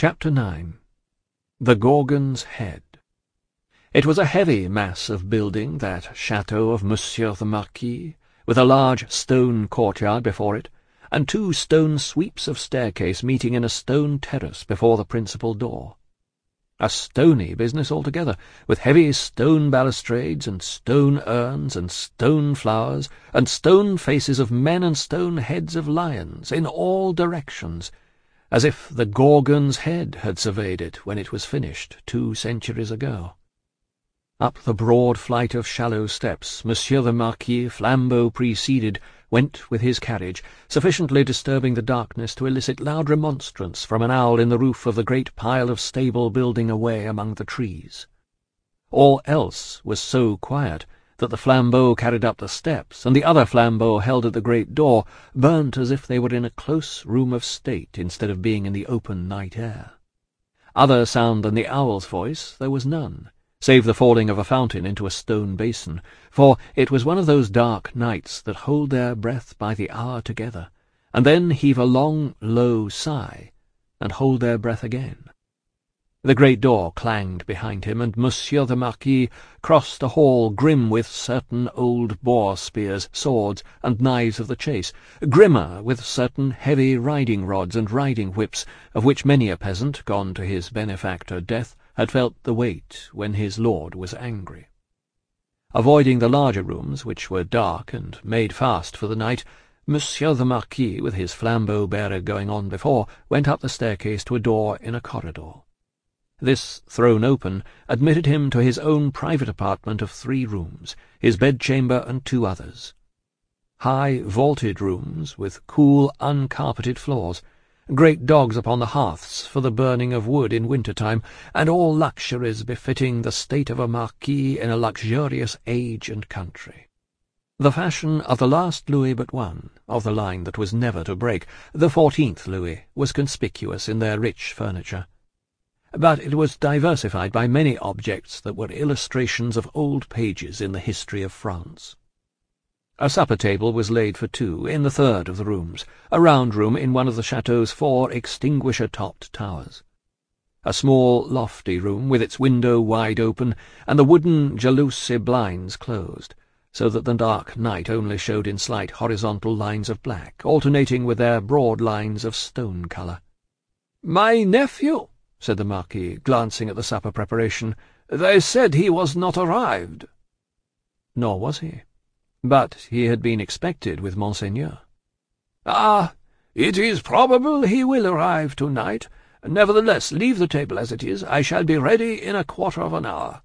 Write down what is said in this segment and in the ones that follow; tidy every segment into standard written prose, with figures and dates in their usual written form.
Chapter 9. The Gorgon's Head. It was a heavy mass of building, that chateau of Monsieur the Marquis, with a large stone courtyard before it, and 2 stone sweeps of staircase meeting in a stone terrace before the principal door. A stony business altogether, with heavy stone balustrades, and stone urns, and stone flowers, and stone faces of men and stone heads of lions, in all directions, as if the Gorgon's head had surveyed it when it was finished 2 centuries ago. Up the broad flight of shallow steps Monsieur the Marquis, flambeau preceded, went with his carriage, sufficiently disturbing the darkness to elicit loud remonstrance from an owl in the roof of the great pile of stable building away among the trees. All else was so quiet that the flambeaux carried up the steps, and the other flambeaux held at the great door, burnt as if they were in a close room of state instead of being in the open night air. Other sound than the owl's voice there was none, save the falling of a fountain into a stone basin, for it was one of those dark nights that hold their breath by the hour together, and then heave a long, low sigh, and hold their breath again. The great door clanged behind him, and Monsieur the Marquis crossed a hall grim with certain old boar spears, swords, and knives of the chase, grimmer with certain heavy riding-rods and riding-whips, of which many a peasant, gone to his benefactor Death, had felt the weight when his lord was angry. Avoiding the larger rooms, which were dark and made fast for the night, Monsieur the Marquis, with his flambeau-bearer going on before, went up the staircase to a door in a corridor. This, thrown open, admitted him to his own private apartment of 3 rooms, his bedchamber and 2 others. High, vaulted rooms, with cool, uncarpeted floors, great dogs upon the hearths for the burning of wood in winter-time, and all luxuries befitting the state of a marquis in a luxurious age and country. The fashion of the last Louis but one, of the line that was never to break, the 14th Louis, was conspicuous in their rich furniture. But it was diversified by many objects that were illustrations of old pages in the history of France. A supper-table was laid for 2 in the 3rd of the rooms, a round room in one of the chateau's 4 extinguisher-topped towers. A small, lofty room, with its window wide open, and the wooden jalousie blinds closed, so that the dark night only showed in slight horizontal lines of black, alternating with their broad lines of stone colour. "My nephew," said the Marquis, glancing at the supper preparation, "they said he was not arrived." Nor was he. But he had been expected with Monseigneur. "Ah, it is probable he will arrive tonight. Nevertheless, leave the table as it is. I shall be ready in a quarter of an hour."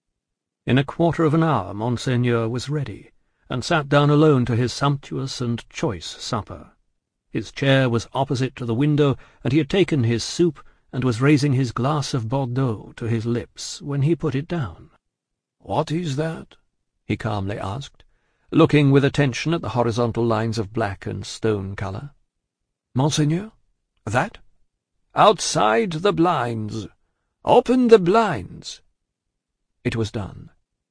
In a quarter of an hour Monseigneur was ready, and sat down alone to his sumptuous and choice supper. His chair was opposite to the window, and he had taken his soup, and was raising his glass of Bordeaux to his lips when he put it down. "What is that?" he calmly asked, looking with attention at the horizontal lines of black and stone colour. "Monseigneur? That?" "Outside the blinds. Open the blinds." It was done.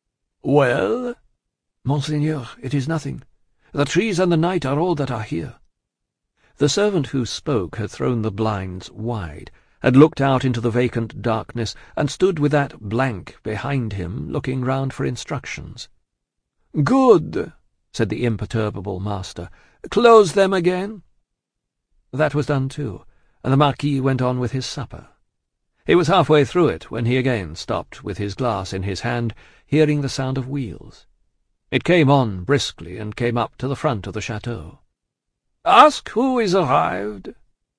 "Well?" "Monseigneur, it is nothing. The trees and the night are all that are here." The servant who spoke had thrown the blinds wide, had looked out into the vacant darkness, and stood with that blank behind him, looking round for instructions. "Good," said the imperturbable master. "Close them again." That was done too, and the Marquis went on with his supper. He was halfway through it when he again stopped with his glass in his hand, hearing the sound of wheels. It came on briskly, and came up to the front of the chateau. "Ask who is arrived."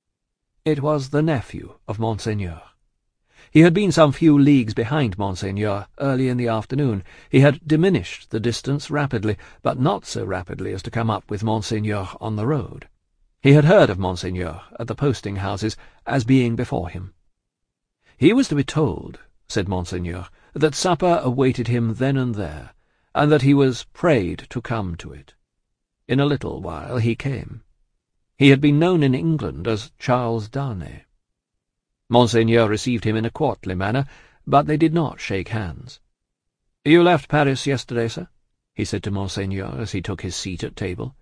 It was the nephew of Monseigneur. He had been some few leagues behind Monseigneur early in the afternoon. He had diminished the distance rapidly, but not so rapidly as to come up with Monseigneur on the road. He had heard of Monseigneur at the posting-houses as being before him. He was to be told, said Monseigneur, that supper awaited him then and there, and that he was prayed to come to it. In a little while he came. He had been known in England as Charles Darnay. Monseigneur received him in a courtly manner, but they did not shake hands. "You left Paris yesterday, sir?" he said to Monseigneur as he took his seat at table.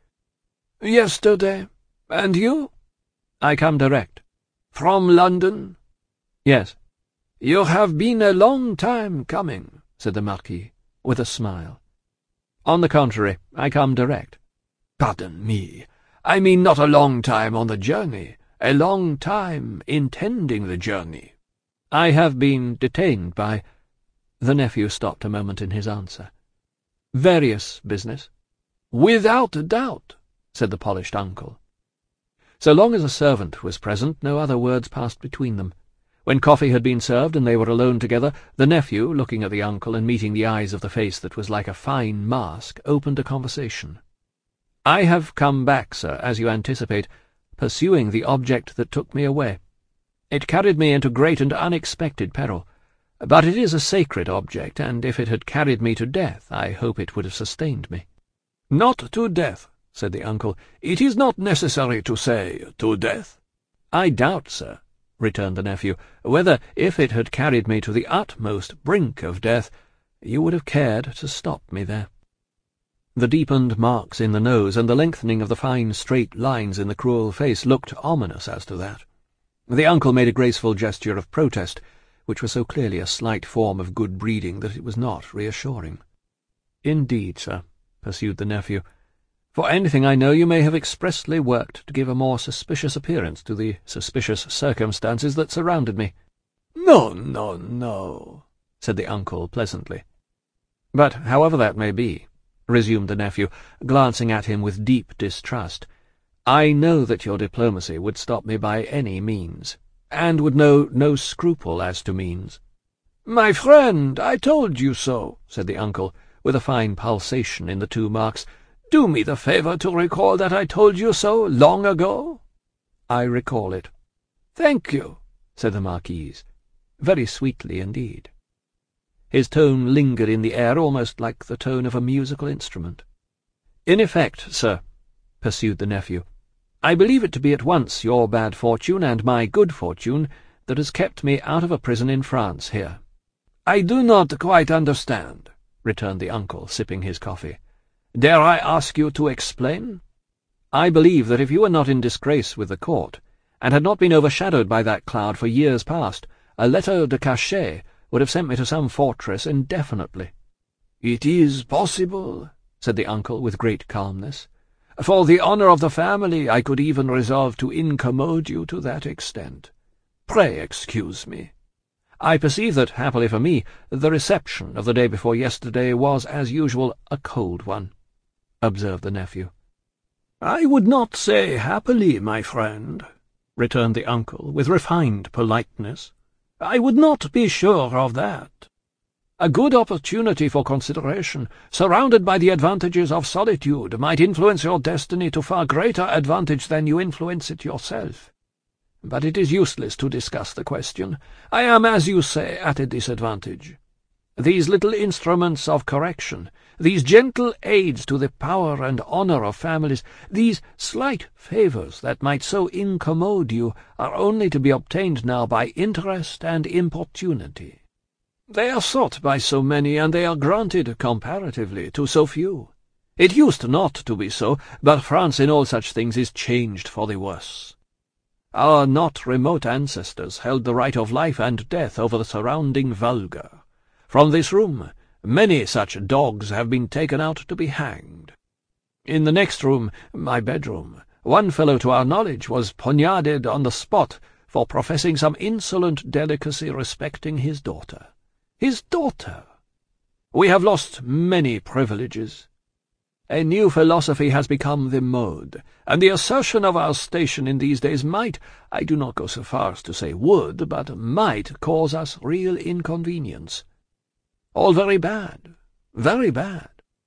"Yesterday. And you?" "I come direct." "From London?" "Yes." "You have been a long time coming," said the Marquis, with a smile. "On the contrary, I come direct." "Pardon me, I mean not a long time on the journey, a long time intending the journey." "I have been detained by—" The nephew stopped a moment in his answer. "Various business." "Without doubt," said the polished uncle. So long as a servant was present, no other words passed between them. When coffee had been served and they were alone together, the nephew, looking at the uncle and meeting the eyes of the face that was like a fine mask, opened a conversation. "I have come back, sir, as you anticipate, pursuing the object that took me away. It carried me into great and unexpected peril, but it is a sacred object, and if it had carried me to death, I hope it would have sustained me." "Not to death," said the uncle. "It is not necessary to say to death." "I doubt, sir," returned the nephew, "whether, if it had carried me to the utmost brink of death, you would have cared to stop me there." The deepened marks in the nose and the lengthening of the fine straight lines in the cruel face looked ominous as to that. The uncle made a graceful gesture of protest, which was so clearly a slight form of good breeding that it was not reassuring. "Indeed, sir," pursued the nephew, "for anything I know you may have expressly worked to give a more suspicious appearance to the suspicious circumstances that surrounded me." "No, no, no," said the uncle pleasantly. "But however that may be," resumed the nephew, glancing at him with deep distrust, "I know that your diplomacy would stop me by any means, and would know no scruple as to means." "My friend, I told you so," said the uncle, with a fine pulsation in the two marks. "Do me the favour to recall that I told you so long ago." "I recall it." "Thank you," said the Marquise, very sweetly indeed. His tone lingered in the air almost like the tone of a musical instrument. "In effect, sir," pursued the nephew, "I believe it to be at once your bad fortune and my good fortune that has kept me out of a prison in France here." "I do not quite understand," returned the uncle, sipping his coffee. "Dare I ask you to explain?" "I believe that if you were not in disgrace with the court, and had not been overshadowed by that cloud for years past, a letter de cachet would have sent me to some fortress indefinitely." "It is possible," said the uncle with great calmness. "For the honour of the family I could even resolve to incommode you to that extent. Pray excuse me." "I perceive that, happily for me, the reception of the day before yesterday was, as usual, a cold one," observed the nephew. "I would not say happily, my friend," returned the uncle with refined politeness. "I would not be sure of that. A good opportunity for consideration, surrounded by the advantages of solitude, might influence your destiny to far greater advantage than you influence it yourself. But it is useless to discuss the question. I am, as you say, at a disadvantage. These little instruments of correction, these gentle aids to the power and honour of families, these slight favours that might so incommode you, are only to be obtained now by interest and importunity. They are sought by so many, and they are granted, comparatively, to so few. It used not to be so, but France in all such things is changed for the worse. Our not remote ancestors held the right of life and death over the surrounding vulgar. From this room many such dogs have been taken out to be hanged. In the next room, my bedroom, one fellow to our knowledge was poignarded on the spot for professing some insolent delicacy respecting his daughter. His daughter! We have lost many privileges. A new philosophy has become the mode, and the assertion of our station in these days might, I do not go so far as to say would, but might cause us real inconvenience. All very bad, very bad."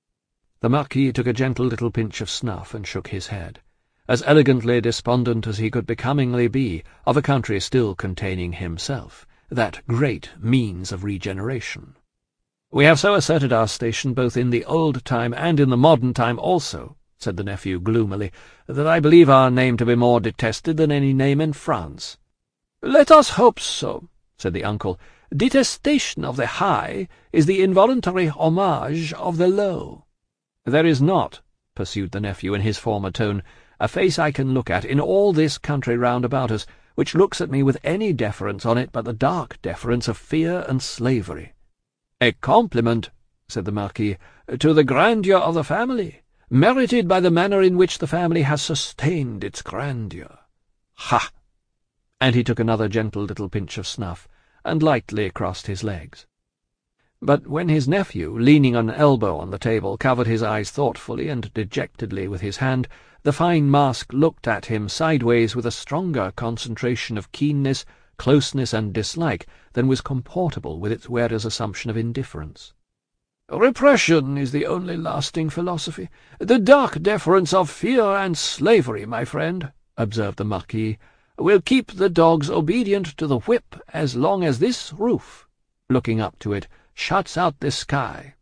The Marquis took a gentle little pinch of snuff and shook his head, as elegantly despondent as he could becomingly be of a country still containing himself, that great means of regeneration. "We have so asserted our station both in the old time and in the modern time also," said the nephew gloomily, "that I believe our name to be more detested than any name in France." "Let us hope so," said the uncle. "Detestation of the high is the involuntary homage of the low." "There is not," pursued the nephew in his former tone, a face I can look at in all this country round about us, which looks at me with any deference on it but the dark deference of fear and slavery." "A compliment," said the Marquis, "to the grandeur of the family, merited by the manner in which the family has sustained its grandeur. Ha!" And he took another gentle little pinch of snuff, and lightly crossed his legs. But when his nephew, leaning an elbow on the table, covered his eyes thoughtfully and dejectedly with his hand, the fine mask looked at him sideways with a stronger concentration of keenness, closeness, and dislike than was comportable with its wearer's assumption of indifference. "Repression is the only lasting philosophy, the dark deference of fear and slavery, my friend," observed the Marquis, "will keep the dogs obedient to the whip as long as this roof," looking up to it, "shuts out the sky."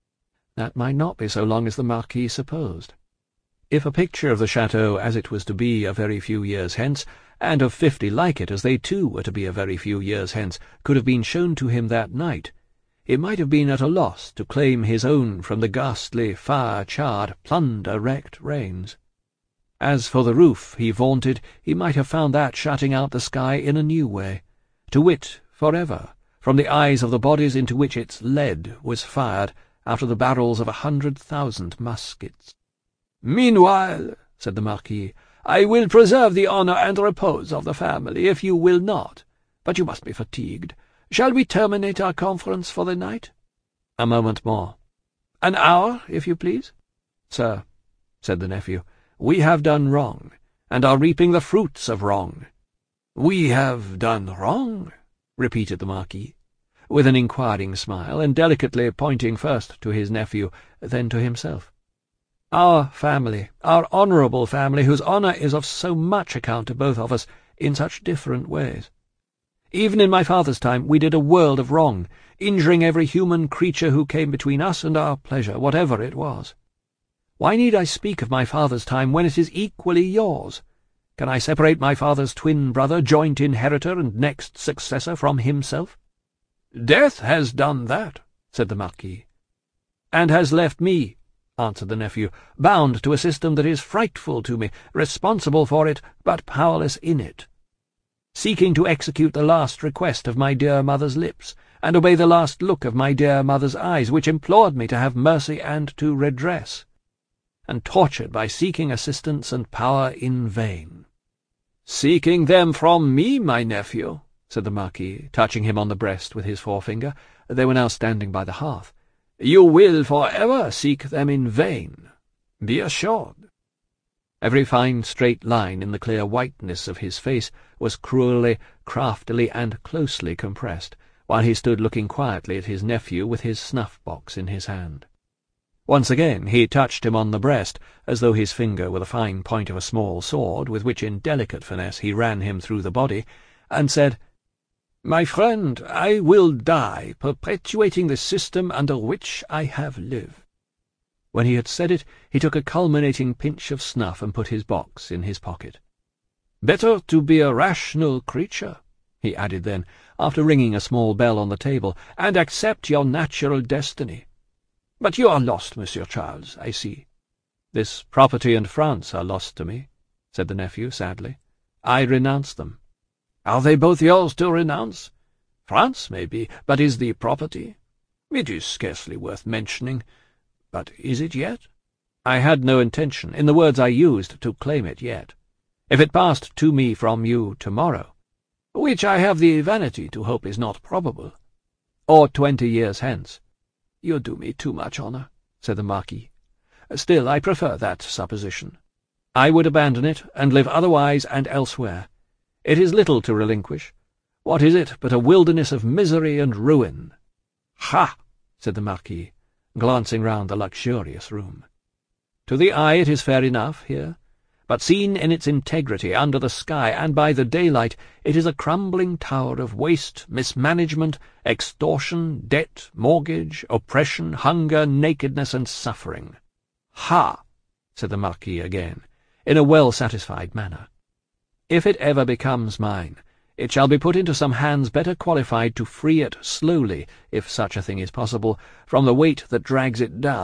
That might not be so long as the Marquis supposed. If a picture of the chateau as it was to be a very few years hence, and of 50 like it as they too were to be a very few years hence, could have been shown to him that night, it might have been at a loss to claim his own from the ghastly, fire-charred, plunder-wrecked rains. As for the roof, he vaunted, he might have found that shutting out the sky in a new way, to wit, forever, from the eyes of the bodies into which its lead was fired out of the barrels of 100,000 muskets. "Meanwhile," said the Marquis, "I will preserve the honour and repose of the family, if you will not. But you must be fatigued. Shall we terminate our conference for the night?" "A moment more." "An hour, if you please?" "Sir," said the nephew, "we have done wrong, and are reaping the fruits of wrong." "We have done wrong?" repeated the Marquis, with an inquiring smile, and delicately pointing first to his nephew, then to himself. "Our family, our honourable family, whose honour is of so much account to both of us in such different ways. Even in my father's time we did a world of wrong, injuring every human creature who came between us and our pleasure, whatever it was. Why need I speak of my father's time when it is equally yours? Can I separate my father's twin brother, joint inheritor and next successor, from himself?" "Death has done that," said the Marquis. "And has left me," answered the nephew, "bound to a system that is frightful to me, responsible for it, but powerless in it, seeking to execute the last request of my dear mother's lips, and obey the last look of my dear mother's eyes, which implored me to have mercy and to redress, and tortured by seeking assistance and power in vain." "Seeking them from me, my nephew," said the Marquis, touching him on the breast with his forefinger. They were now standing by the hearth. "You will for ever seek them in vain, be assured." Every fine straight line in the clear whiteness of his face was cruelly, craftily, and closely compressed, while he stood looking quietly at his nephew with his snuff-box in his hand. Once again he touched him on the breast, as though his finger were the fine point of a small sword, with which in delicate finesse he ran him through the body, and said, "My friend, I will die perpetuating the system under which I have lived." When he had said it, he took a culminating pinch of snuff and put his box in his pocket. "Better to be a rational creature," he added then, after ringing a small bell on the table, "and accept your natural destiny. But you are lost, Monsieur Charles, I see." "This property and France are lost to me," said the nephew sadly. "I renounce them." "Are they both yours to renounce? France may be, but is the property? It is scarcely worth mentioning. But is it yet?" "I had no intention, in the words I used, to claim it yet. If it passed to me from you tomorrow—" "Which I have the vanity to hope is not probable." "Or 20 years hence." "You do me too much honour," said the Marquis. "Still, I prefer that supposition. I would abandon it, and live otherwise and elsewhere. It is little to relinquish. What is it but a wilderness of misery and ruin?" "Ha!" said the Marquis, glancing round the luxurious room. "To the eye it is fair enough here, but seen in its integrity under the sky and by the daylight, it is a crumbling tower of waste, mismanagement, extortion, debt, mortgage, oppression, hunger, nakedness, and suffering." "Ha!" said the Marquis again, in a well-satisfied manner. "If it ever becomes mine, it shall be put into some hands better qualified to free it slowly, if such a thing is possible, from the weight that drags it down,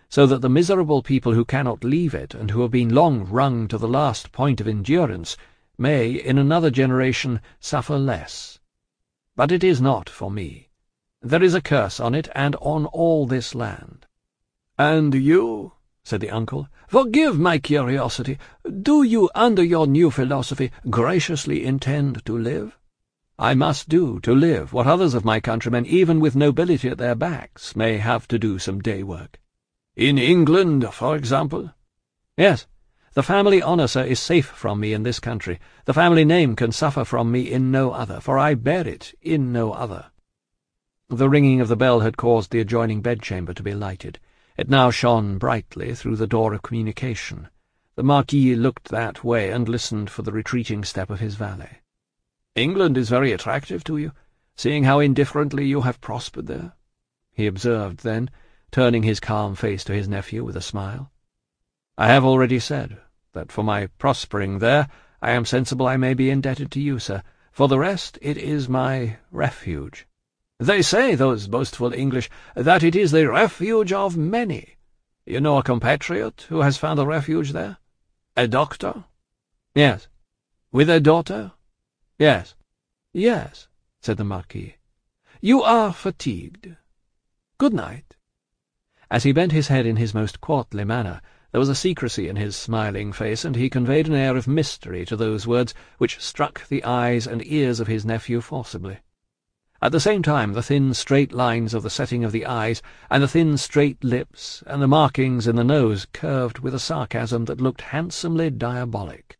so that the miserable people who cannot leave it, and who have been long wrung to the last point of endurance, may, in another generation, suffer less. But it is not for me. There is a curse on it, and on all this land. "And you," said the uncle, "forgive my curiosity, do you, under your new philosophy, graciously intend to live?" "I must do, to live, what others of my countrymen, even with nobility at their backs, may have to do some day work." "In England, for example?" "Yes. The family honour, sir, is safe from me in this country. The family name can suffer from me in no other, for I bear it in no other." The ringing of the bell had caused the adjoining bedchamber to be lighted. It now shone brightly through the door of communication. The Marquis looked that way and listened for the retreating step of his valet. "England is very attractive to you, seeing how indifferently you have prospered there," he observed then, turning his calm face to his nephew with a smile. "I have already said that for my prospering there I am sensible I may be indebted to you, sir. For the rest, it is my refuge." "They say, those boastful English, that it is the refuge of many. You know a compatriot who has found a refuge there? A doctor?" "Yes." "With a daughter?" "Yes." "Yes," said the Marquis. "You are fatigued. Good night." As he bent his head in his most courtly manner, there was a secrecy in his smiling face, and he conveyed an air of mystery to those words which struck the eyes and ears of his nephew forcibly. At the same time, the thin, straight lines of the setting of the eyes, and the thin, straight lips, and the markings in the nose curved with a sarcasm that looked handsomely diabolic.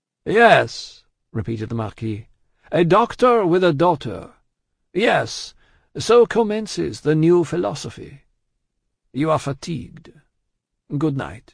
"Yes," repeated the Marquis, "a doctor with a daughter. Yes, so commences the new philosophy. You are fatigued. Good night."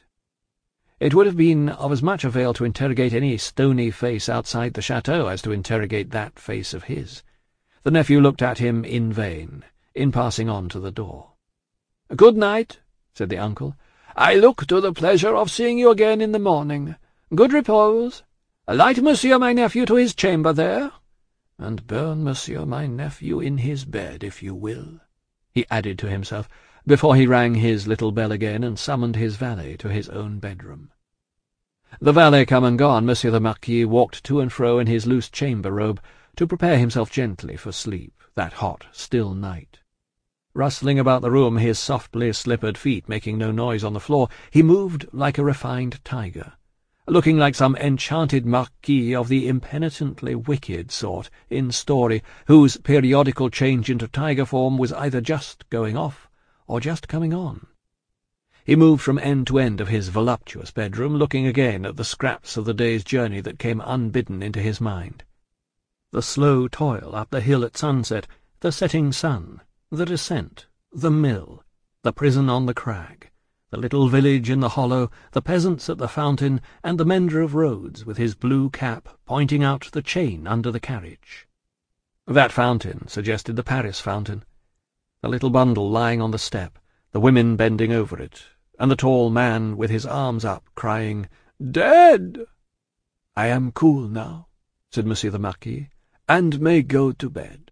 It would have been of as much avail to interrogate any stony face outside the chateau as to interrogate that face of his. The nephew looked at him in vain, in passing on to the door. "Good night," said the uncle. "I look to the pleasure of seeing you again in the morning. Good repose. Light monsieur my nephew to his chamber there, and burn monsieur my nephew in his bed, if you will," he added to himself, before he rang his little bell again and summoned his valet to his own bedroom. The valet come and gone, Monsieur the Marquis walked to and fro in his loose chamber robe, to prepare himself gently for sleep, that hot, still night. Rustling about the room, his softly slippered feet making no noise on the floor, he moved like a refined tiger, looking like some enchanted marquis of the impenitently wicked sort in story, whose periodical change into tiger form was either just going off or just coming on. He moved from end to end of his voluptuous bedroom, looking again at the scraps of the day's journey that came unbidden into his mind. The slow toil up the hill at sunset, the setting sun, the descent, the mill, the prison on the crag, the little village in the hollow, the peasants at the fountain, and the mender of roads with his blue cap pointing out the chain under the carriage. That fountain suggested the Paris fountain, the little bundle lying on the step, the women bending over it, and the tall man with his arms up, crying, "Dead!" "I am cool now," said Monsieur the Marquis, "and may go to bed."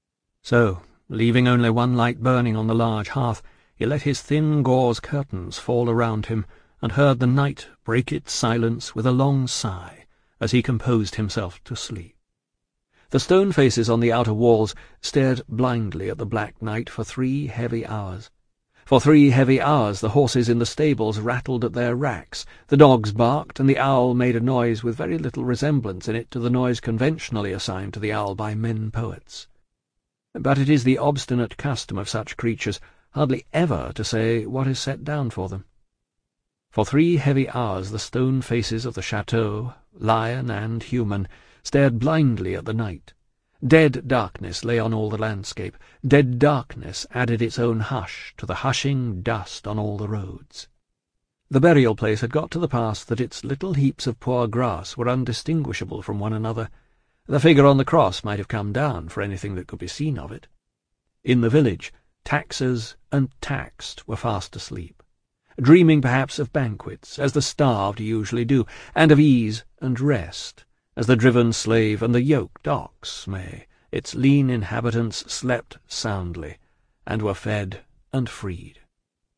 So, leaving only one light burning on the large hearth, he let his thin gauze curtains fall around him, and heard the night break its silence with a long sigh as he composed himself to sleep. The stone faces on the outer walls stared blindly at the black night for 3 heavy hours. For 3 heavy hours the horses in the stables rattled at their racks, the dogs barked, and the owl made a noise with very little resemblance in it to the noise conventionally assigned to the owl by men-poets. But it is the obstinate custom of such creatures hardly ever to say what is set down for them. For 3 heavy hours the stone faces of the chateau, lion and human, stared blindly at the night. Dead darkness lay on all the landscape. Dead darkness added its own hush to the hushing dust on all the roads. The burial place had got to the pass that its little heaps of poor grass were undistinguishable from one another. The figure on the cross might have come down for anything that could be seen of it. In the village, taxers and taxed were fast asleep, dreaming perhaps of banquets, as the starved usually do, and of ease and rest, as the driven slave and the yoked ox may. Its lean inhabitants slept soundly, and were fed and freed.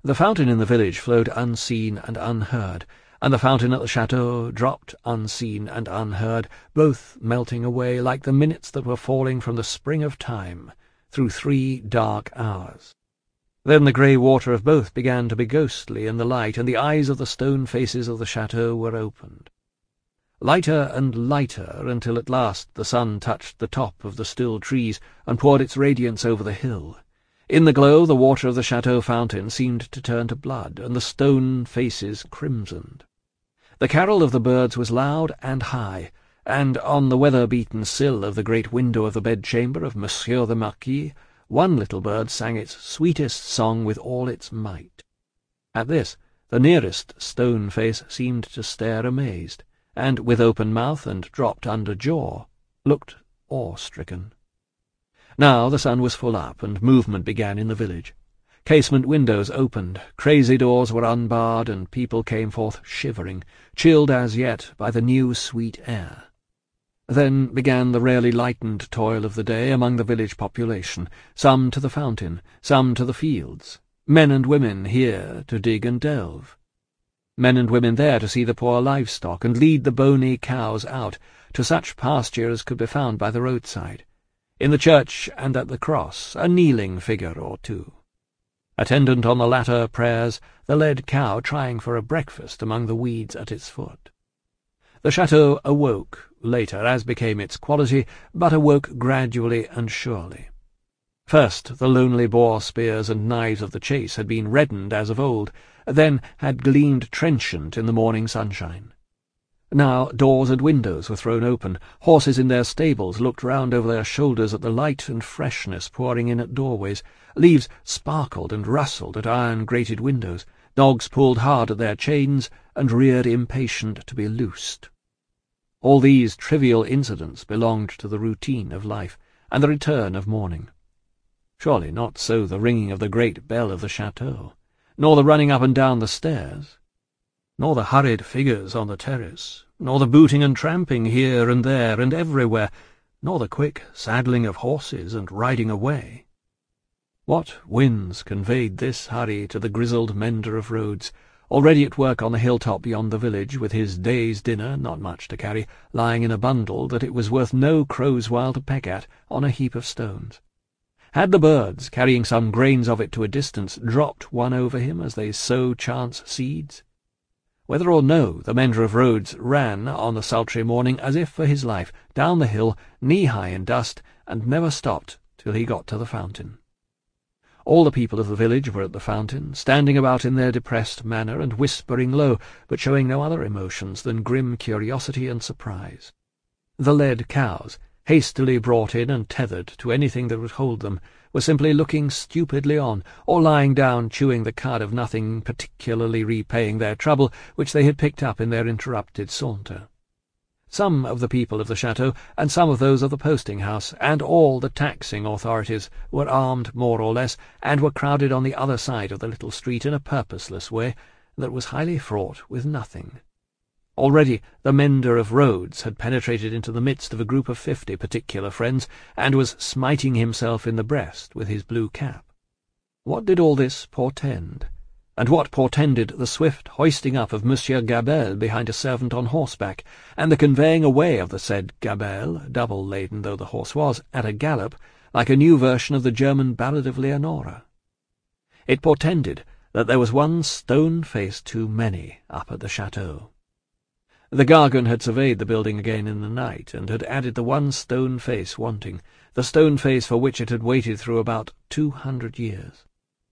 The fountain in the village flowed unseen and unheard, and the fountain at the chateau dropped unseen and unheard, both melting away like the minutes that were falling from the spring of time through 3 dark hours. Then the grey water of both began to be ghostly in the light, and the eyes of the stone faces of the chateau were opened. Lighter and lighter, until at last the sun touched the top of the still trees and poured its radiance over the hill. In the glow the water of the chateau fountain seemed to turn to blood, and the stone faces crimsoned. The carol of the birds was loud and high, and on the weather-beaten sill of the great window of the bedchamber of Monsieur the Marquis, one little bird sang its sweetest song with all its might. At this, the nearest stone face seemed to stare amazed, and, with open mouth and dropped under jaw, looked awe-stricken. Now the sun was full up, and movement began in the village. Casement windows opened, crazy doors were unbarred, and people came forth shivering, chilled as yet by the new sweet air. Then began the rarely lightened toil of the day among the village population, some to the fountain, some to the fields, men and women here to dig and delve, men and women there to see the poor livestock and lead the bony cows out to such pasture as could be found by the roadside. In the church and at the cross, a kneeling figure or two. Attendant on the latter prayers, the led cow trying for a breakfast among the weeds at its foot. The chateau awoke, later, as became its quality, but awoke gradually and surely. First the lonely boar spears and knives of the chase had been reddened as of old, then had gleamed trenchant in the morning sunshine. Now doors and windows were thrown open, horses in their stables looked round over their shoulders at the light and freshness pouring in at doorways, leaves sparkled and rustled at iron-grated windows, dogs pulled hard at their chains and reared impatient to be loosed. All these trivial incidents belonged to the routine of life and the return of morning. Surely not so the ringing of the great bell of the chateau, nor the running up and down the stairs, nor the hurried figures on the terrace, nor the booting and tramping here and there and everywhere, nor the quick saddling of horses and riding away. What winds conveyed this hurry to the grizzled mender of roads, already at work on the hilltop beyond the village, with his day's dinner, not much to carry, lying in a bundle that it was worth no crow's while to peck at, on a heap of stones? Had the birds, carrying some grains of it to a distance, dropped one over him as they sow chance seeds? Whether or no, the mender of roads ran on the sultry morning as if for his life, down the hill, knee-high in dust, and never stopped till he got to the fountain. All the people of the village were at the fountain, standing about in their depressed manner and whispering low, but showing no other emotions than grim curiosity and surprise. The led cows, hastily brought in and tethered to anything that would hold them, were simply looking stupidly on, or lying down chewing the cud of nothing particularly repaying their trouble, which they had picked up in their interrupted saunter. Some of the people of the chateau, and some of those of the posting-house, and all the taxing authorities, were armed more or less, and were crowded on the other side of the little street in a purposeless way that was highly fraught with nothing. Already the mender of roads had penetrated into the midst of a group of 50 particular friends, and was smiting himself in the breast with his blue cap. What did all this portend? And what portended the swift hoisting up of Monsieur Gabelle behind a servant on horseback, and the conveying away of the said Gabelle, double-laden though the horse was, at a gallop, like a new version of the German ballad of Leonora? It portended that there was one stone face too many up at the chateau. The Gargan had surveyed the building again in the night, and had added the one stone face wanting, the stone face for which it had waited through about 200 years.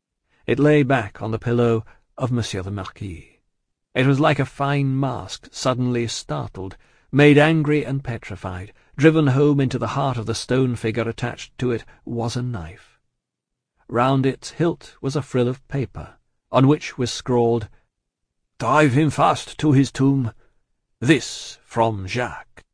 It lay back on the pillow of Monsieur the Marquis. It was like a fine mask suddenly startled, made angry and petrified. Driven home into the heart of the stone figure attached to it was a knife. Round its hilt was a frill of paper, on which was scrawled, "Drive him fast to his tomb. This from Jacques."